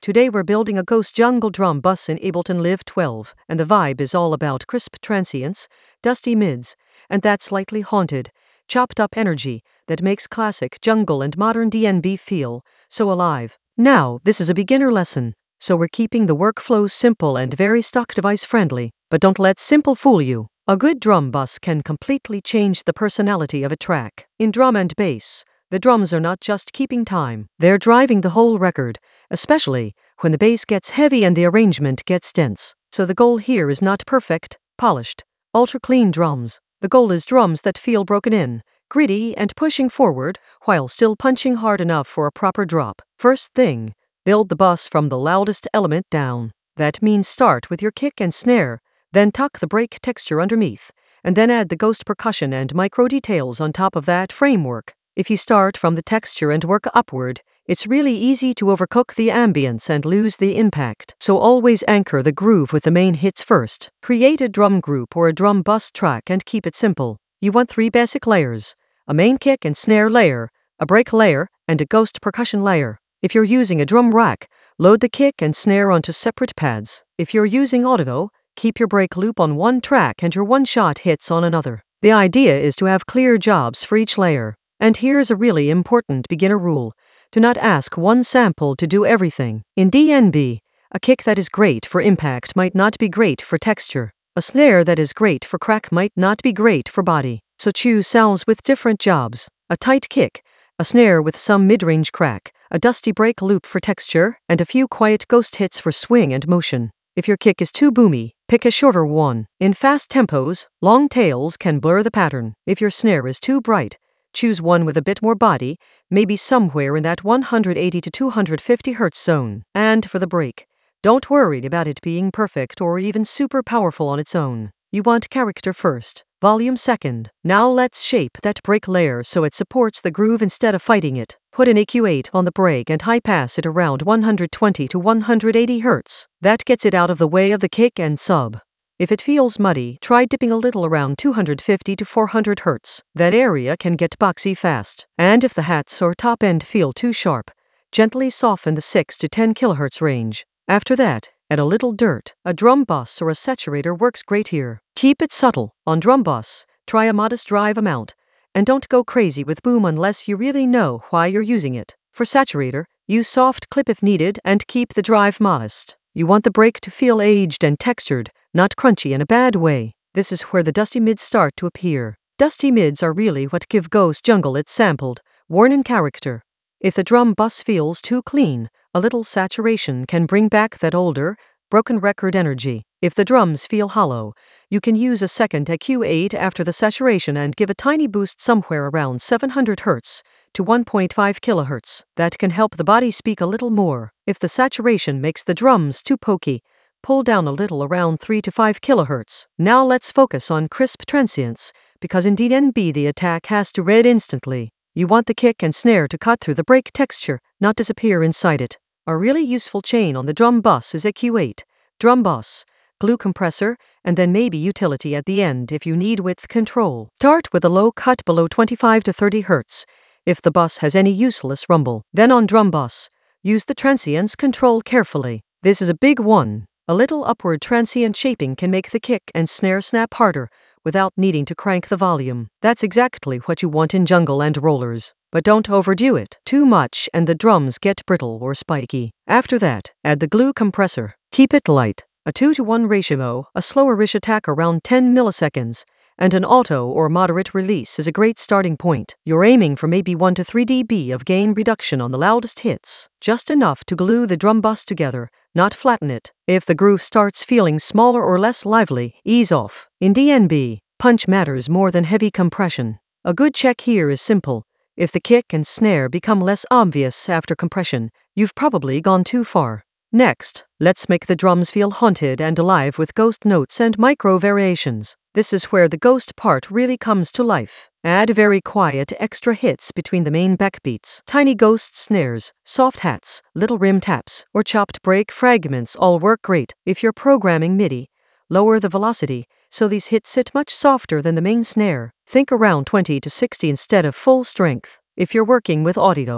Today we're building a ghost jungle drum bus in Ableton Live 12, and the vibe is all about crisp transients, dusty mids, and that slightly haunted, chopped up energy that makes classic jungle and modern DnB feel so alive. Now, this is a beginner lesson, so we're keeping the workflows simple and very stock device friendly, but don't let simple fool you. A good drum bus can completely change the personality of a track. In drum and bass, the drums are not just keeping time, they're driving the whole record, especially when the bass gets heavy and the arrangement gets dense. So the goal here is not perfect, polished, ultra-clean drums. The goal is drums that feel broken in, gritty and pushing forward, while still punching hard enough for a proper drop. First thing, build the bus from the loudest element down. That means start with your kick and snare, then tuck the break texture underneath, and then add the ghost percussion and micro details on top of that framework. If you start from the texture and work upward, it's really easy to overcook the ambience and lose the impact. So always anchor the groove with the main hits first. Create a drum group or a drum bus track and keep it simple. You want 3 basic layers: a main kick and snare layer, a break layer, and a ghost percussion layer. If you're using a drum rack, load the kick and snare onto separate pads. If you're using audio, keep your break loop on one track and your one-shot hits on another. The idea is to have clear jobs for each layer. And here's a really important beginner rule: do not ask one sample to do everything. In DnB, a kick that is great for impact might not be great for texture. A snare that is great for crack might not be great for body. So choose sounds with different jobs: a tight kick, a snare with some mid-range crack, a dusty break loop for texture, and a few quiet ghost hits for swing and motion. If your kick is too boomy, pick a shorter one. In fast tempos, long tails can blur the pattern. If your snare is too bright, choose one with a bit more body, maybe somewhere in that 180 to 250 Hz zone. And for the break, don't worry about it being perfect or even super powerful on its own. You want character first, volume second. Now let's shape that break layer so it supports the groove instead of fighting it. Put an EQ8 on the break and high pass it around 120 to 180 Hz. That gets it out of the way of the kick and sub. If it feels muddy, try dipping a little around 250 to 400 Hz. That area can get boxy fast. And if the hats or top end feel too sharp, gently soften the 6 to 10 kHz range. After that, add a little dirt. A drum bus or a saturator works great here. Keep it subtle. On drum bus, try a modest drive amount, and don't go crazy with boom unless you really know why you're using it. For saturator, use soft clip if needed and keep the drive modest. You want the break to feel aged and textured, not crunchy in a bad way. This is where the dusty mids start to appear. Dusty mids are really what give ghost jungle its sampled, worn-in character. If the drum bus feels too clean, a little saturation can bring back that older, broken record energy. If the drums feel hollow, you can use a second EQ8 after the saturation and give a tiny boost somewhere around 700 Hz to 1.5 kHz. That can help the body speak a little more. If the saturation makes the drums too pokey, pull down a little around 3 to 5 kHz. Now let's focus on crisp transients, because in DnB the attack has to read instantly. You want the kick and snare to cut through the break texture, not disappear inside it. A really useful chain on the drum bus is EQ8, drum bus, glue compressor, and then maybe utility at the end if you need width control. Start with a low cut below 25 to 30 Hz, if the bus has any useless rumble. Then on drum bus, use the transients control carefully. This is a big one. A little upward transient shaping can make the kick and snare snap harder, without needing to crank the volume. That's exactly what you want in jungle and rollers. But don't overdo it too much and the drums get brittle or spiky. After that, add the glue compressor. Keep it light. A 2:1 ratio, a slowerish attack around 10 milliseconds, and an auto or moderate release is a great starting point. You're aiming for maybe 1 to 3 dB of gain reduction on the loudest hits. Just enough to glue the drum bus together, not flatten it. If the groove starts feeling smaller or less lively, ease off. In DnB, punch matters more than heavy compression. A good check here is simple. If the kick and snare become less obvious after compression, you've probably gone too far. Next, let's make the drums feel haunted and alive with ghost notes and micro variations. This is where the ghost part really comes to life. Add very quiet extra hits between the main backbeats. Tiny ghost snares, soft hats, little rim taps, or chopped break fragments all work great. If you're programming MIDI, lower the velocity, so these hits sit much softer than the main snare. Think around 20 to 60 instead of full strength. If you're working with audio,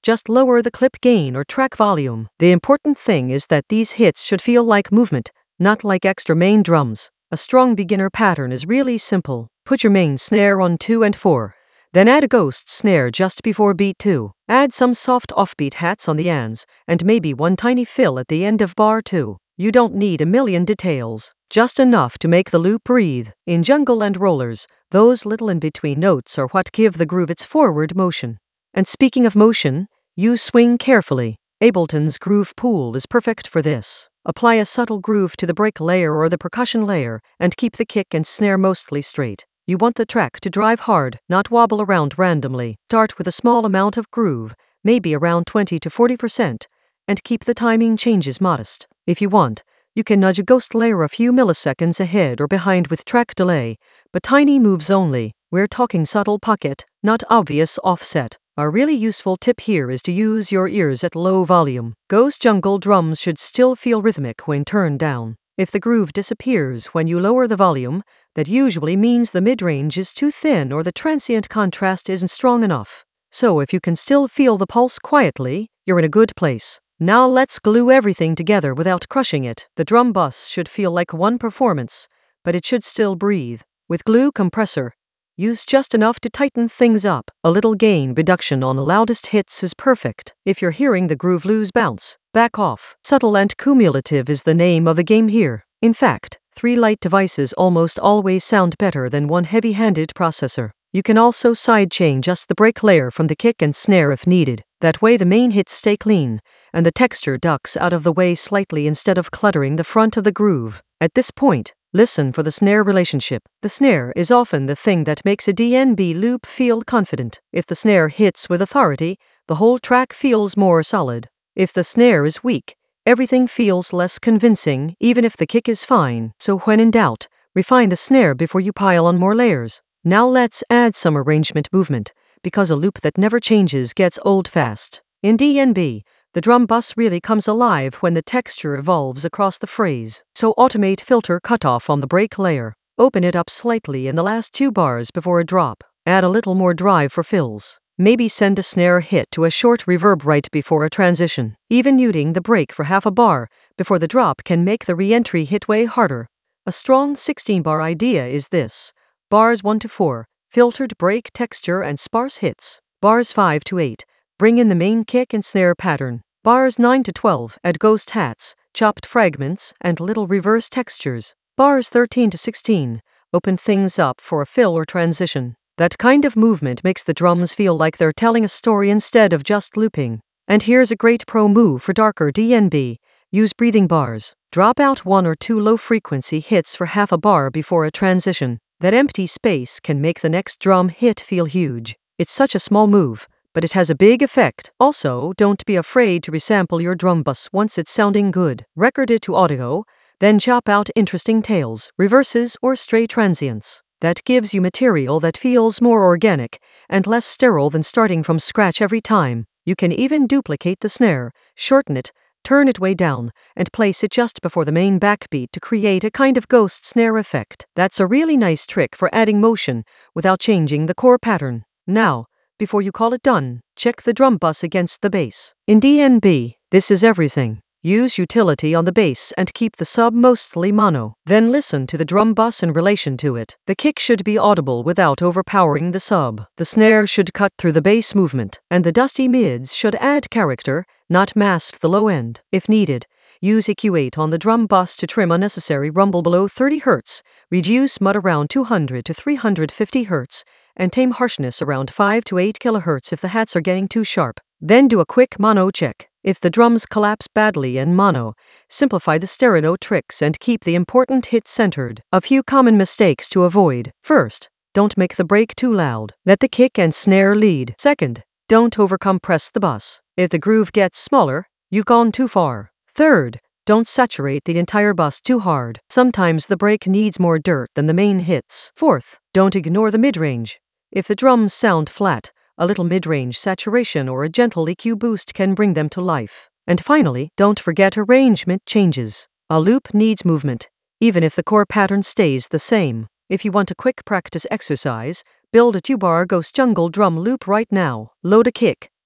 Just lower the clip gain or track volume. The important thing is that these hits should feel like movement, not like extra main drums. A strong beginner pattern is really simple. Put your main snare on 2 and 4. Then add a ghost snare just before beat 2. Add some soft offbeat hats on the ands, and maybe one tiny fill at the end of bar 2. You don't need a million details, just enough to make the loop breathe. In jungle and rollers, those little in-between notes are what give the groove its forward motion. And speaking of motion, you swing carefully. Ableton's Groove Pool is perfect for this. Apply a subtle groove to the break layer or the percussion layer, and keep the kick and snare mostly straight. You want the track to drive hard, not wobble around randomly. Start with a small amount of groove, maybe around 20 to 40%, and keep the timing changes modest. If you want, you can nudge a ghost layer a few milliseconds ahead or behind with track delay, but tiny moves only. We're talking subtle pocket, not obvious offset. A really useful tip here is to use your ears at low volume. Ghost jungle drums should still feel rhythmic when turned down. If the groove disappears when you lower the volume, that usually means the mid-range is too thin or the transient contrast isn't strong enough. So if you can still feel the pulse quietly, you're in a good place. Now let's glue everything together without crushing it. The drum bus should feel like one performance, but it should still breathe. With glue compressor, use just enough to tighten things up. A little gain reduction on the loudest hits is perfect. If you're hearing the groove lose bounce, back off. Subtle and cumulative is the name of the game here. In fact, 3 light devices almost always sound better than one heavy-handed processor. You can also sidechain just the break layer from the kick and snare if needed. That way the main hits stay clean, and the texture ducks out of the way slightly instead of cluttering the front of the groove. At this point, listen for the snare relationship. The snare is often the thing that makes a DnB loop feel confident. If the snare hits with authority, the whole track feels more solid. If the snare is weak, everything feels less convincing, even if the kick is fine. So when in doubt, refine the snare before you pile on more layers. Now let's add some arrangement movement, because a loop that never changes gets old fast. In DnB, the drum bus really comes alive when the texture evolves across the phrase. So automate filter cutoff on the break layer. Open it up slightly in the last 2 bars before a drop. Add a little more drive for fills. Maybe send a snare hit to a short reverb right before a transition. Even muting the break for half a bar before the drop can make the re-entry hit way harder. A strong 16-bar idea is this. Bars 1 to 4, filtered break texture and sparse hits. Bars 5 to 8, bring in the main kick and snare pattern. Bars 9 to 12, add ghost hats, chopped fragments, and little reverse textures. Bars 13 to 16, open things up for a fill or transition. That kind of movement makes the drums feel like they're telling a story instead of just looping. And here's a great pro move for darker DnB. Use breathing bars. Drop out 1 or 2 low-frequency hits for half a bar before a transition. That empty space can make the next drum hit feel huge. It's such a small move, but it has a big effect. Also, don't be afraid to resample your drum bus once it's sounding good. Record it to audio, then chop out interesting tails, reverses, or stray transients. That gives you material that feels more organic and less sterile than starting from scratch every time. You can even duplicate the snare, shorten it, turn it way down, and place it just before the main backbeat to create a kind of ghost snare effect. That's a really nice trick for adding motion without changing the core pattern. Now, before you call it done, check the drum bus against the bass. In DnB, this is everything. Use utility on the bass and keep the sub mostly mono. Then listen to the drum bus in relation to it. The kick should be audible without overpowering the sub. The snare should cut through the bass movement, and the dusty mids should add character, not mask the low end. If needed, use EQ8 on the drum bus to trim unnecessary rumble below 30 Hz, reduce mud around 200 to 350 Hz, and tame harshness around 5 to 8 kHz if the hats are getting too sharp. Then do a quick mono check. If the drums collapse badly in mono, simplify the stereo tricks and keep the important hit centered. A few common mistakes to avoid. First, don't make the break too loud. Let the kick and snare lead. Second, don't overcompress the bus. If the groove gets smaller, you've gone too far. Third, don't saturate the entire bus too hard. Sometimes the break needs more dirt than the main hits. Fourth, don't ignore the mid-range. If the drums sound flat, a little mid-range saturation or a gentle EQ boost can bring them to life. And finally, don't forget arrangement changes. A loop needs movement, even if the core pattern stays the same. If you want a quick practice exercise, build a 2-bar Ghost Jungle drum loop right now. Load a kick,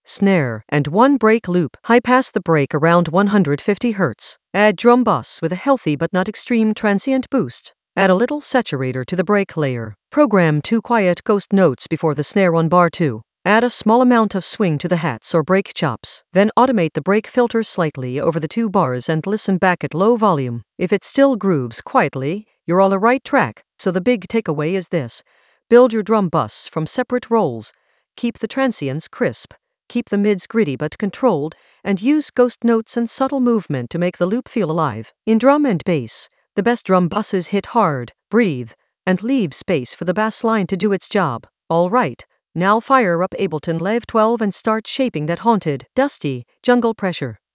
snare, and 1 break loop. High pass the break around 150 Hz. Add drum bus with a healthy but not extreme transient boost. Add a little saturator to the break layer. Program 2 quiet ghost notes before the snare on bar 2. Add a small amount of swing to the hats or break chops. Then automate the break filter slightly over the 2 bars and listen back at low volume. If it still grooves quietly, you're on the right track. So the big takeaway is this. Build your drum bus from separate rolls. Keep the transients crisp. Keep the mids gritty but controlled, and use ghost notes and subtle movement to make the loop feel alive. In drum and bass, the best drum buses hit hard, breathe, and leave space for the bass line to do its job. All right, now fire up Ableton Live 12 and start shaping that haunted, dusty, jungle pressure.